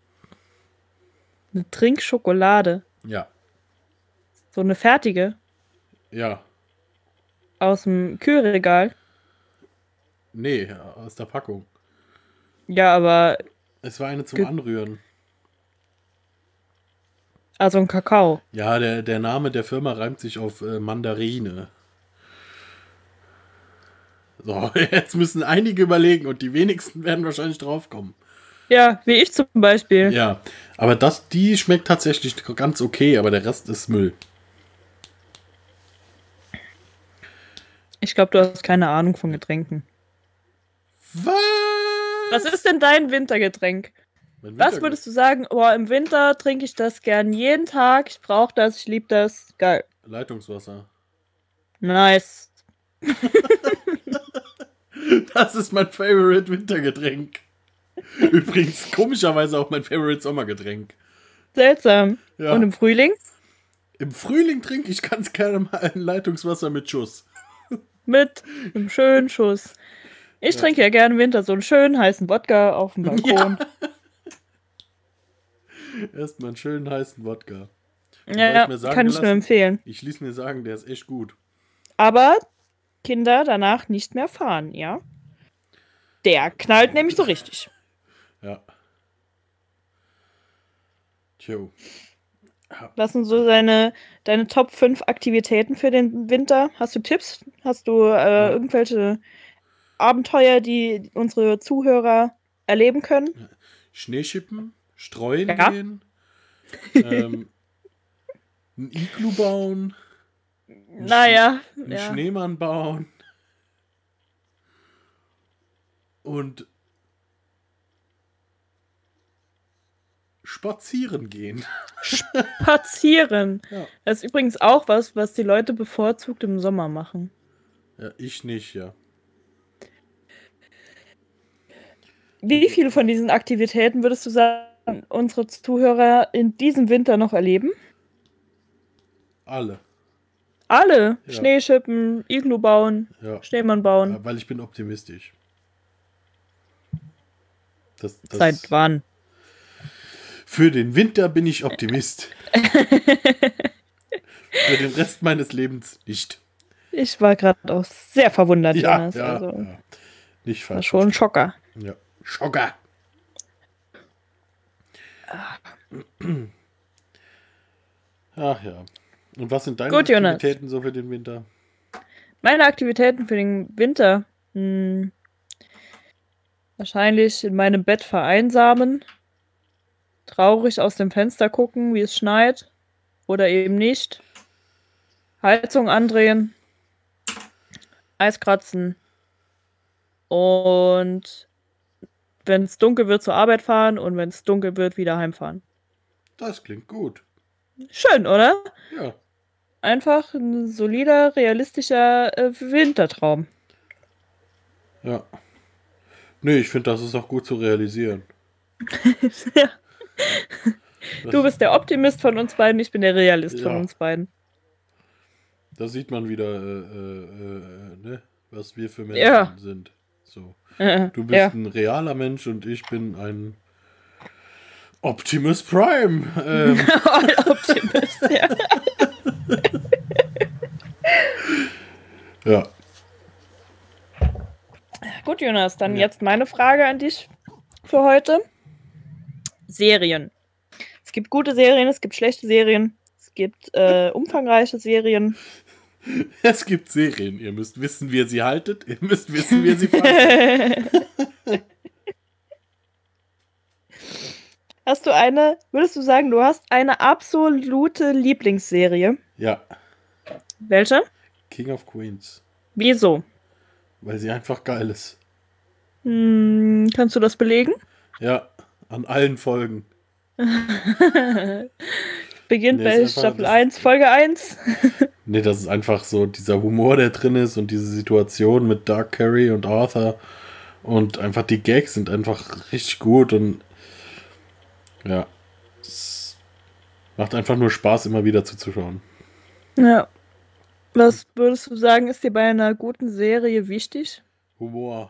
Eine Trinkschokolade.
Ja,
So eine fertige.
ja.
Aus dem Kühlregal.
Nee, aus der Packung.
Ja, aber
Es war eine zum
Ge-
Anrühren.
Also ein Kakao.
Ja, der, der Name der Firma reimt sich auf äh, Mandarine. So, jetzt müssen einige überlegen und die wenigsten werden wahrscheinlich draufkommen.
Ja, wie ich zum Beispiel.
Ja, aber das, die schmeckt tatsächlich ganz okay, aber der Rest ist Müll.
Ich glaube, du hast keine Ahnung von Getränken.
Was?
Was ist denn dein Wintergetränk?
Mein
Was
Winter-
würdest du sagen? Oh, im Winter trinke ich das gern jeden Tag. Ich brauche das, ich liebe das. Geil.
Leitungswasser.
Nice.
Das ist mein Favorite Wintergetränk. Übrigens, komischerweise auch mein Favorite Sommergetränk.
Seltsam.
Ja.
Und im Frühling?
Im Frühling trinke ich ganz gerne mal ein Leitungswasser mit Schuss.
Mit einem schönen Schuss. Ich
Ja.
trinke ja gerne im Winter so einen schönen heißen Wodka auf dem Balkon.
Erstmal einen schönen heißen Wodka.
Ja,
soll
ja,
ich mir sagen
kann ich nur
lassen?
empfehlen.
Ich ließ mir sagen, der ist echt gut.
Aber Kinder danach nicht mehr fahren, ja? Der knallt nämlich so richtig.
Ja. Tjo.
Was sind so deine, deine Top fünf Aktivitäten für den Winter? Hast du Tipps? Hast du äh, irgendwelche Abenteuer, die unsere Zuhörer erleben können?
Schneeschippen, streuen
Ja.
gehen, ähm, ein Iglu bauen, einen
Naja,
einen
ja.
Schneemann bauen und spazieren gehen.
Spazieren.
Ja.
Das ist übrigens auch was, was die Leute bevorzugt im Sommer machen.
Ja, ich nicht, ja.
Wie viele von diesen Aktivitäten würdest du sagen, unsere Zuhörer in diesem Winter noch erleben?
Alle.
Alle.
Ja.
Schneeschippen, Iglu bauen,
Ja.
Schneemann bauen.
Ja, weil ich bin optimistisch. Das, das
Seit wann?
Für den Winter bin ich Optimist. Für den Rest meines Lebens nicht.
Ich war gerade auch sehr verwundert,
Ja,
Jonas.
ja,
also,
ja. Nicht
war
falsch.
schon ein Schocker.
Ja. Schocker. Ach ja. Und was sind deine
Gut, Jonas.
Aktivitäten so für den Winter?
Meine Aktivitäten für den Winter. Hm, wahrscheinlich in meinem Bett vereinsamen. Traurig aus dem Fenster gucken, wie es schneit. Oder eben nicht. Heizung andrehen. Eis kratzen. Und wenn es dunkel wird, zur Arbeit fahren. Und wenn es dunkel wird, wieder heimfahren.
Das klingt gut.
Schön, oder?
Ja.
Einfach ein solider, realistischer äh, Wintertraum.
Ja. Nee, ich finde, das ist auch gut zu realisieren.
Ja.
Das,
Du bist der Optimist von uns beiden, ich bin der Realist von
Ja.
uns beiden.
Da sieht man wieder, äh, äh, äh, ne, was wir für Menschen
Ja.
sind. So.
Äh,
Du bist
ja.
ein realer Mensch und ich bin ein Optimus Prime. Ähm,
Optimist, ja.
ja.
Gut, Jonas, dann
Ja.
jetzt meine Frage an dich für heute. Serien. Es gibt gute Serien, es gibt schlechte Serien, es gibt äh, umfangreiche Serien.
Es gibt Serien. Ihr müsst wissen, wie ihr sie haltet. Ihr müsst wissen, wie ihr sie faltet.
Hast du eine, würdest du sagen, du hast eine absolute Lieblingsserie?
Ja.
Welche?
King of Queens.
Wieso?
Weil sie einfach geil ist.
Hm, kannst du das belegen?
Ja. An allen Folgen.
Beginnt
Nee,
bei
ist einfach-
Staffel
das-
eins, Folge eins.
Nee, das ist einfach so dieser Humor, der drin ist und diese Situation mit Dark Carey und Arthur und einfach die Gags sind einfach richtig gut und ja, es macht einfach nur Spaß, immer wieder zuzuschauen.
Ja. Was würdest du sagen, ist dir bei einer guten Serie wichtig?
Humor.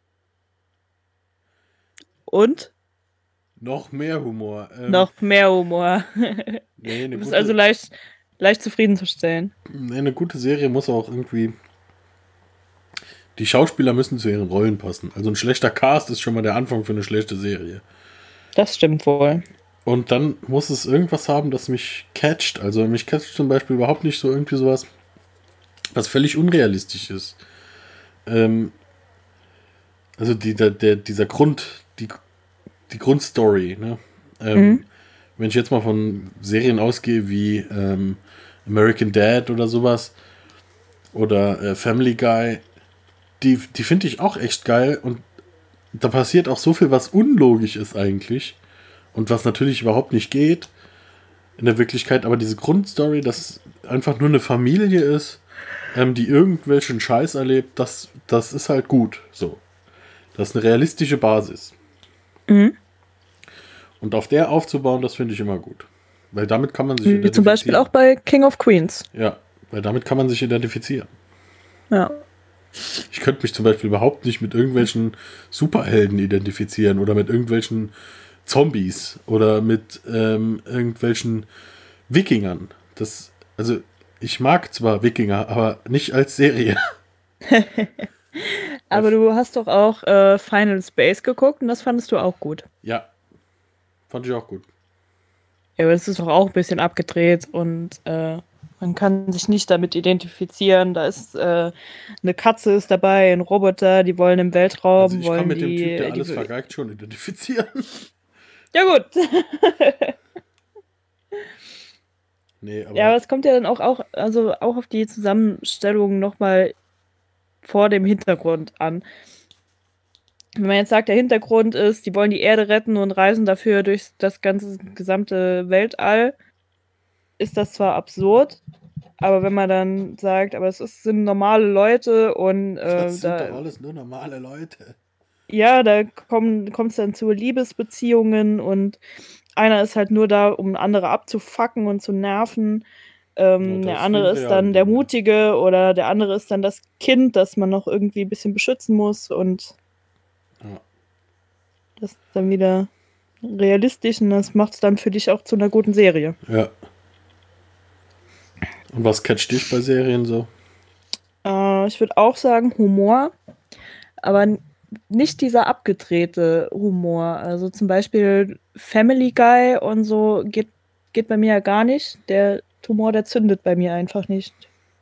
Und?
Noch mehr Humor. Ähm,
Noch mehr Humor.
Nee, eine
Du bist
gute,
also leicht, leicht zufriedenzustellen.
nee, eine gute Serie muss auch irgendwie. Die Schauspieler müssen zu ihren Rollen passen. Also ein schlechter Cast ist schon mal der Anfang für eine schlechte Serie.
Das stimmt wohl.
Und dann muss es irgendwas haben, das mich catcht. Also mich catcht zum Beispiel überhaupt nicht so irgendwie sowas, was völlig unrealistisch ist. Ähm, also die, der, der, dieser Grund, die, die Grundstory, ne? Ähm,
Mhm.
Wenn ich jetzt mal von Serien ausgehe wie ähm, American Dad oder sowas oder äh, Family Guy, die, die finde ich auch echt geil und da passiert auch so viel, was unlogisch ist eigentlich und was natürlich überhaupt nicht geht in der Wirklichkeit, aber diese Grundstory, dass einfach nur eine Familie ist, ähm, die irgendwelchen Scheiß erlebt, das, das ist halt gut. So. Das ist eine realistische Basis.
Mhm.
Und auf der aufzubauen, das finde ich immer gut. Weil damit kann man sich
Wie
identifizieren.
zum Beispiel auch bei King of Queens.
Ja, weil damit kann man sich identifizieren.
Ja.
Ich könnte mich zum Beispiel überhaupt nicht mit irgendwelchen Superhelden identifizieren oder mit irgendwelchen Zombies oder mit ähm, irgendwelchen Wikingern. Das, also ich mag zwar Wikinger, aber nicht als Serie.
Aber du hast doch auch äh, Final Space geguckt und das fandest du auch gut.
Ja, fand ich auch gut.
Ja, aber es ist doch auch ein bisschen abgedreht und äh, man kann sich nicht damit identifizieren. Da ist äh, eine Katze ist dabei, ein Roboter, die wollen im Weltraum,
Also ich
wollen
kann mit
die,
dem Typ, der
die
alles vergeigt, schon identifizieren.
Ja gut.
Nee, aber
Ja, aber es kommt ja dann auch, auch, also auch auf die Zusammenstellung nochmal vor dem Hintergrund an. Wenn man jetzt sagt, der Hintergrund ist, die wollen die Erde retten und reisen dafür durch das ganze gesamte Weltall, ist das zwar absurd, aber wenn man dann sagt, aber es ist, sind normale Leute und äh,
das sind
da,
doch alles nur normale Leute.
ja, da kommt es dann zu Liebesbeziehungen und einer ist halt nur da, um andere abzufacken und zu nerven.
Ja,
Ähm, der
das ist wie im
andere ist
realen
dann der
Leben.
Mutige oder der andere ist dann das Kind, das man noch irgendwie ein bisschen beschützen muss und
Ja.
das ist dann wieder realistisch und das macht es dann für dich auch zu einer guten Serie.
Ja. Und was catcht dich bei Serien so?
Äh, ich würde auch sagen Humor, aber n- nicht dieser abgedrehte Humor. Also zum Beispiel Family Guy und so geht, geht bei mir ja gar nicht. Der Humor, der zündet bei mir einfach nicht.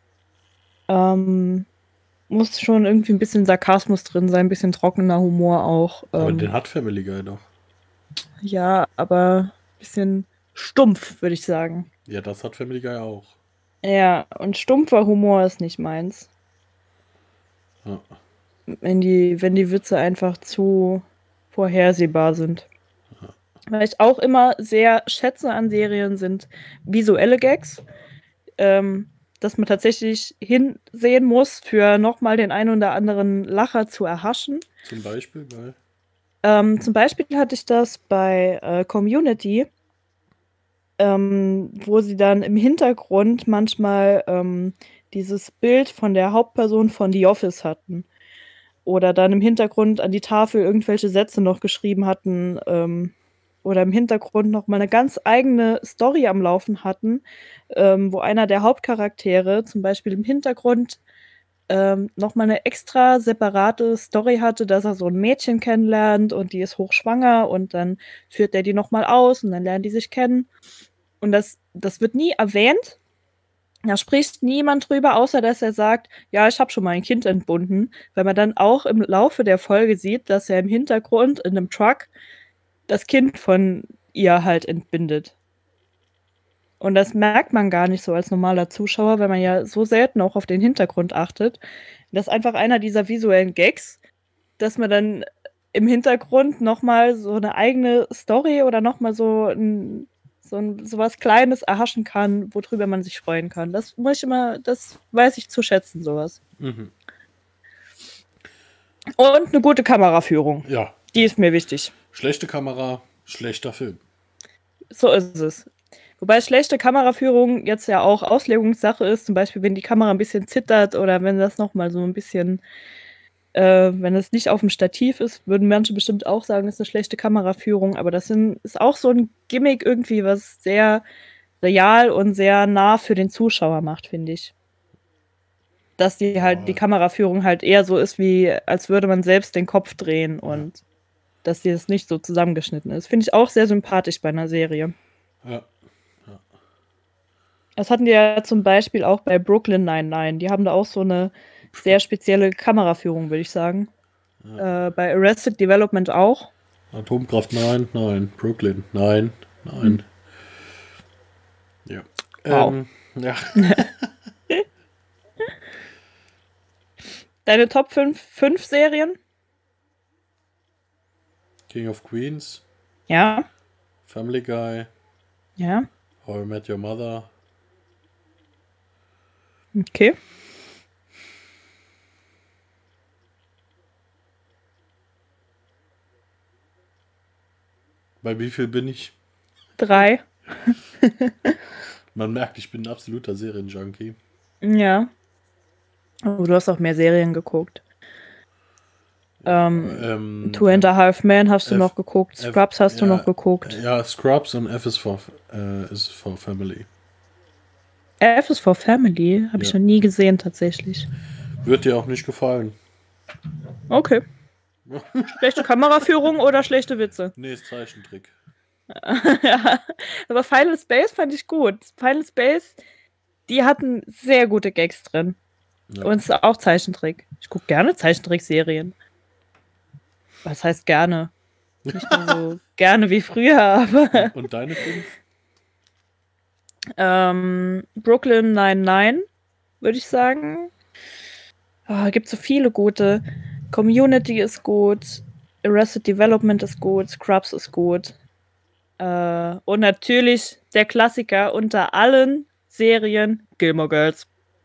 Ähm, muss schon irgendwie ein bisschen Sarkasmus drin sein, ein bisschen trockener Humor auch.
Aber
Ähm,
den hat Family Guy doch.
ja, aber ein bisschen stumpf, würde ich sagen.
Ja, das hat Family Guy auch.
Ja, und stumpfer Humor ist nicht meins.
Ja.
Wenn die, wenn die Witze einfach zu vorhersehbar sind. Was ich auch immer sehr schätze an Serien sind visuelle Gags. Ähm, dass man tatsächlich hinsehen muss, für nochmal den einen oder anderen Lacher zu erhaschen.
Zum Beispiel bei.
Ähm, zum Beispiel hatte ich das bei äh, Community, ähm, wo sie dann im Hintergrund manchmal ähm, dieses Bild von der Hauptperson von The Office hatten. Oder dann im Hintergrund an die Tafel irgendwelche Sätze noch geschrieben hatten. Ähm, oder im Hintergrund noch mal eine ganz eigene Story am Laufen hatten, ähm, wo einer der Hauptcharaktere zum Beispiel im Hintergrund ähm, noch mal eine extra separate Story hatte, dass er so ein Mädchen kennenlernt und die ist hochschwanger und dann führt er die noch mal aus und dann lernen die sich kennen. Und das, das wird nie erwähnt. Da spricht niemand drüber, außer dass er sagt, ja, ich habe schon mal ein Kind entbunden, weil man dann auch im Laufe der Folge sieht, dass er im Hintergrund in einem Truck das Kind von ihr halt entbindet. Und das merkt man gar nicht so als normaler Zuschauer, weil man ja so selten auch auf den Hintergrund achtet. Das ist einfach einer dieser visuellen Gags, dass man dann im Hintergrund nochmal so eine eigene Story oder nochmal so ein, so ein sowas Kleines erhaschen kann, worüber man sich freuen kann. Das muss ich immer, das weiß ich zu schätzen, sowas.
Mhm.
Und eine gute Kameraführung.
Ja.
Die ist mir wichtig.
Schlechte Kamera, schlechter Film.
So ist es. Wobei schlechte Kameraführung jetzt ja auch Auslegungssache ist, zum Beispiel, wenn die Kamera ein bisschen zittert oder wenn das nochmal so ein bisschen, äh, wenn es nicht auf dem Stativ ist, würden manche bestimmt auch sagen, es ist eine schlechte Kameraführung, aber das sind, ist auch so ein Gimmick irgendwie, was sehr real und sehr nah für den Zuschauer macht, finde ich. Dass die halt, die Kameraführung halt eher so ist, wie als würde man selbst den Kopf drehen und dass das nicht so zusammengeschnitten ist. Finde ich auch sehr sympathisch bei einer Serie.
Ja.
Das hatten die ja zum Beispiel auch bei Brooklyn Nine-Nine. Die haben da auch so eine sehr spezielle Kameraführung, würde ich sagen. Ja. Äh, bei Arrested Development auch.
Atomkraft, nein, nein. Brooklyn, nein, nein. Hm. Ja.
Wow.
Ähm, ja.
Deine Top fünf Serien?
King of Queens.
Ja.
Family Guy.
Ja.
How I Met Your Mother.
Okay.
Bei wie viel bin ich?
Drei.
Man merkt, ich bin ein absoluter Serienjunkie.
Ja. Oh, du hast auch mehr Serien geguckt. Ähm, ähm, Two and a Half Men hast du F, noch geguckt. Scrubs F, hast ja, du noch geguckt.
Ja, Scrubs und F is for, äh, is for Family.
F is for Family? Habe ja. ich noch nie gesehen, tatsächlich.
Wird dir auch nicht gefallen.
Okay. Schlechte Kameraführung oder schlechte Witze?
Nee, ist Zeichentrick.
Ja, aber Final Space fand ich gut. Final Space, die hatten sehr gute Gags drin. Ja. Und es ist auch Zeichentrick. Ich gucke gerne Zeichentrickserien. Was heißt gerne? Nicht mehr so gerne wie früher, aber...
Und deine fünf?
ähm, Brooklyn Nine-Nine, würde ich sagen. Oh, gibt so viele gute. Community ist gut. Arrested Development ist gut. Scrubs ist gut. Äh, und natürlich der Klassiker unter allen Serien, Gilmore Girls.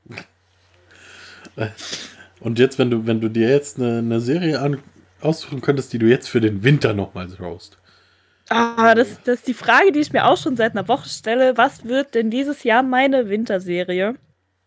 Und jetzt, wenn du, wenn du dir jetzt eine, eine Serie an, aussuchen könntest, die du jetzt für den Winter nochmal schaust.
Ah, das, das ist die Frage, die ich mir auch schon seit einer Woche stelle. Was wird denn dieses Jahr meine Winterserie?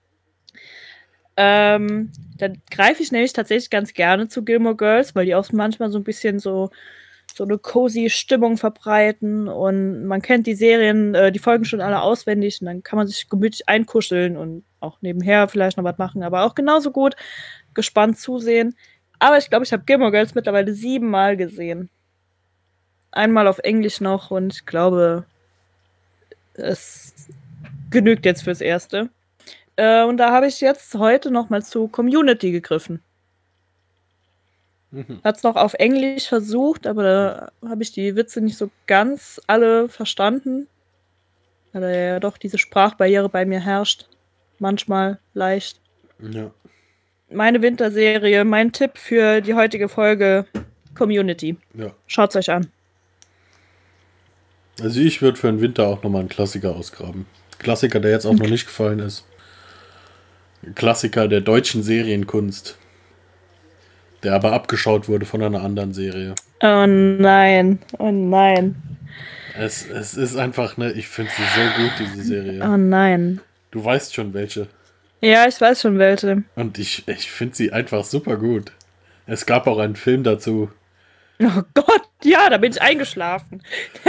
Ähm, da greife ich nämlich tatsächlich ganz gerne zu Gilmore Girls, weil die auch manchmal so ein bisschen so, so eine cozy Stimmung verbreiten und man kennt die Serien, äh, die Folgen schon alle auswendig und dann kann man sich gemütlich einkuscheln und auch nebenher vielleicht noch was machen, aber auch genauso gut gespannt zusehen. Aber ich glaube, ich habe Gilmore Girls mittlerweile siebenmal gesehen. Einmal auf Englisch noch und ich glaube, es genügt jetzt fürs Erste. Äh, und da habe ich jetzt heute nochmal zu Community gegriffen. Mhm. Hat es noch auf Englisch versucht, aber da habe ich die Witze nicht so ganz alle verstanden. Weil da ja doch diese Sprachbarriere bei mir herrscht. Manchmal leicht.
Ja.
Meine Winterserie, mein Tipp für die heutige Folge, Community.
Ja.
Schaut's euch an.
Also ich würde für den Winter auch nochmal einen Klassiker ausgraben. Klassiker, der jetzt auch okay. noch nicht gefallen ist. Klassiker der deutschen Serienkunst. Der aber abgeschaut wurde von einer anderen Serie.
Oh nein, oh nein.
Es, es ist einfach, ne, ich finde sie so gut, diese Serie.
Oh nein.
Du weißt schon welche.
Ja, ich weiß schon welche.
Und ich, ich finde sie einfach super gut. Es gab auch einen Film dazu.
Oh Gott, ja, da bin ich eingeschlafen.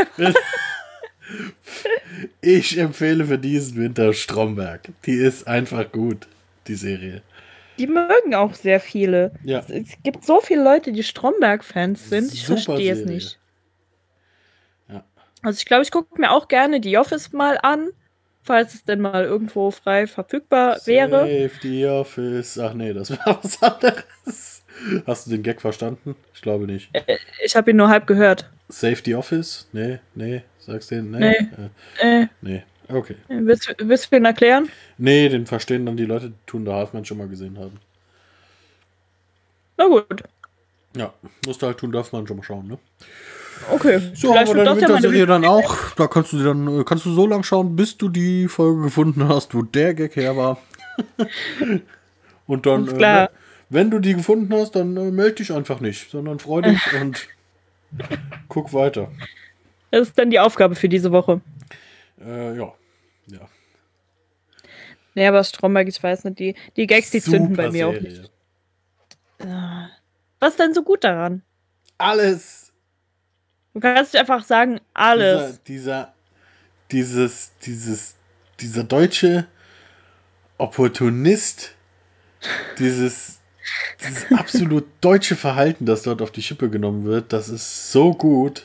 Ich empfehle für diesen Winter Stromberg. Die ist einfach gut, die Serie.
Die mögen auch sehr viele.
Ja.
Es, es gibt so viele Leute, die Stromberg-Fans sind. Ich verstehe es nicht.
Ja.
Also ich glaube, ich gucke mir auch gerne The Office mal an, falls es denn mal irgendwo frei verfügbar wäre.
Save the Office. Ach nee, das war was anderes. Hast du den Gag verstanden? Ich glaube nicht.
Ich habe ihn nur halb gehört.
Save the Office? Nee, nee, sagst du den? Nee.
Nee. Äh,
nee. Okay.
Willst, willst du ihn erklären?
Nee, den verstehen dann die Leute, die Two and a Half Men schon mal gesehen haben.
Na gut.
Ja, musst du halt Two and a Half Men schon mal schauen, ne?
Okay.
So, aber deine Winterserie dann auch. Da kannst du dir dann, kannst du so lang schauen, bis du die Folge gefunden hast, wo der Gag her war. Und dann,
klar.
Äh, wenn du die gefunden hast, dann äh, melde dich einfach nicht, sondern freu dich und guck weiter.
Das ist dann die Aufgabe für diese Woche.
Äh, ja. Ja.
Nee, aber Stromberg, ich weiß nicht, die, die Gags, die
Super
zünden bei mir
Serie.
auch nicht. Was ist denn so gut daran?
Alles.
Du kannst einfach sagen, alles.
Dieser, dieser, dieses, dieses, dieser deutsche Opportunist, dieses, dieses absolut deutsche Verhalten, das dort auf die Schippe genommen wird, das ist so gut.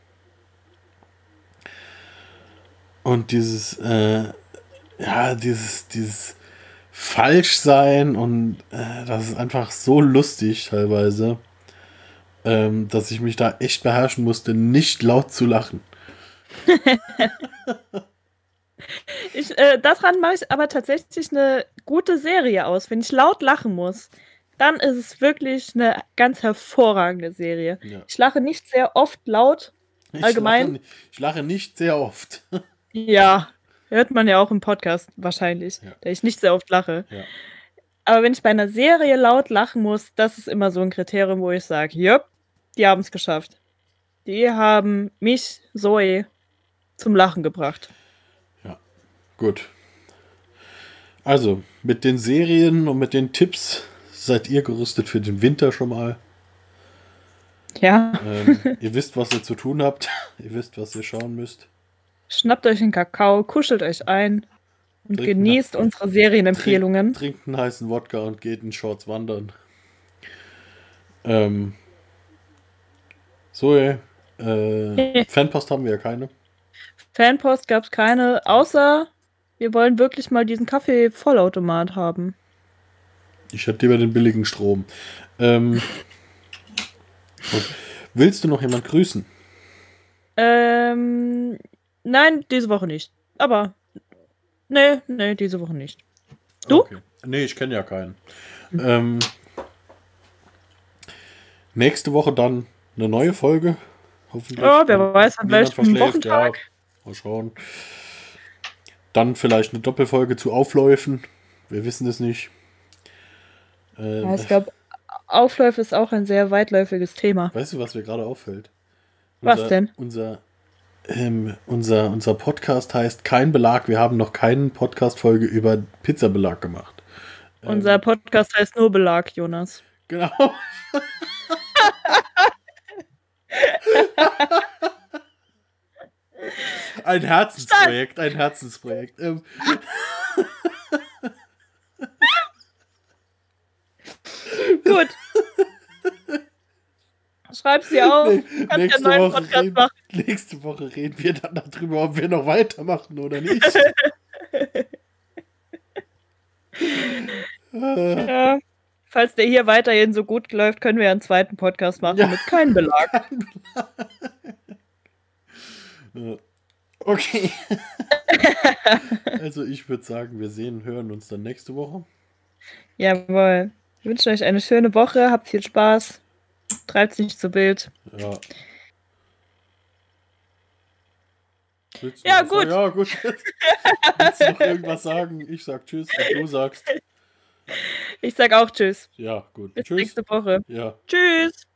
Und dieses, äh, ja, dieses, dieses Falschsein und äh, das ist einfach so lustig teilweise, ähm, dass ich mich da echt beherrschen musste, nicht laut zu lachen.
Ich, äh, daran mache ich aber tatsächlich eine gute Serie aus. Wenn ich laut lachen muss, dann ist es wirklich eine ganz hervorragende Serie.
Ja.
Ich lache nicht sehr oft laut,
Ich
allgemein.
Lache, ich lache nicht sehr oft.
Ja, hört man ja auch im Podcast wahrscheinlich,
Ja.
da ich nicht sehr oft lache.
Ja.
Aber wenn ich bei einer Serie laut lachen muss, das ist immer so ein Kriterium, wo ich sage, jupp, die haben es geschafft. Die haben mich, Zoe, zum Lachen gebracht.
Ja, gut. Also, mit den Serien und mit den Tipps seid ihr gerüstet für den Winter schon mal.
Ja.
Ähm, ihr wisst, was ihr zu tun habt. Ihr wisst, was ihr schauen müsst.
Schnappt euch einen Kakao, kuschelt euch ein und
Trinkt
genießt
nach-
unsere Serienempfehlungen.
Trinkt, trinkt einen heißen Wodka und geht in Shorts wandern. Ähm, so, äh, Fanpost haben wir ja keine.
Fanpost gab es keine, außer wir wollen wirklich mal diesen Kaffee-Vollautomat haben.
Ich hätte lieber den billigen Strom. Ähm, und willst du noch jemand grüßen?
Ähm, nein, diese Woche nicht. Aber, nee, nee, diese Woche nicht. Du?
Okay. Nee, ich kenne ja keinen. Ähm, nächste Woche dann eine neue Folge. Hoffentlich.
Ja, wer weiß, an
niemand
welchem
verschläft. Ja,
Wochentag.
mal schauen. Dann vielleicht eine Doppelfolge zu Aufläufen. Wir wissen es nicht. Äh,
Ja, ich glaube, Aufläufe ist auch ein sehr weitläufiges Thema.
Weißt du, was mir gerade auffällt?
Was
Unser,
denn?
Unser, ähm, unser, unser Podcast heißt Kein Belag. Wir haben noch keine Podcast-Folge über Pizzabelag gemacht.
Unser Podcast heißt nur Belag, Jonas.
Genau. Ein Herzensprojekt, ein Herzensprojekt. Ähm.
Gut. Schreib sie auf.
Nee,
Kannst ja
nächste,
einen neuen
Woche
Podcast
reden,
machen.
nächste Woche reden wir dann darüber, ob wir noch weitermachen oder nicht. äh,
Ja. Falls der hier weiterhin so gut läuft, können wir einen zweiten Podcast machen
Ja.
mit keinem Belag.
kein Belag. Okay. Also ich würde sagen, wir sehen, hören uns dann nächste Woche.
Jawohl. Ich wünsche euch eine schöne Woche, habt viel Spaß, treibt's nicht zu wild.
Ja. Willst du
Ja,
noch
gut.
sagen? Ja, gut. Willst du noch irgendwas sagen? Ich sag Tschüss und du sagst.
Ich sag auch Tschüss.
Ja, gut.
Bis
Tschüss.
nächste Woche.
Ja.
Tschüss.